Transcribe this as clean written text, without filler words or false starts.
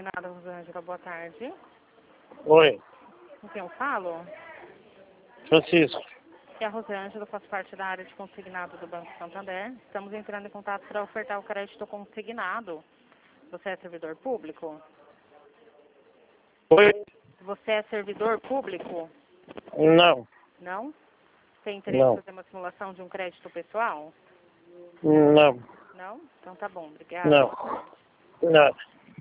Consignado, Rosângela, boa tarde. Oi, Com quem eu falo? Francisco. É a Rosângela, faço parte da área de consignado do Banco Santander. Estamos entrando em contato para ofertar o crédito consignado. Você é servidor público? Oi? Você é servidor público? Não, Não? Tem interesse em não, fazer uma simulação de um crédito pessoal? não, Não? Então tá bom, obrigada. não, não.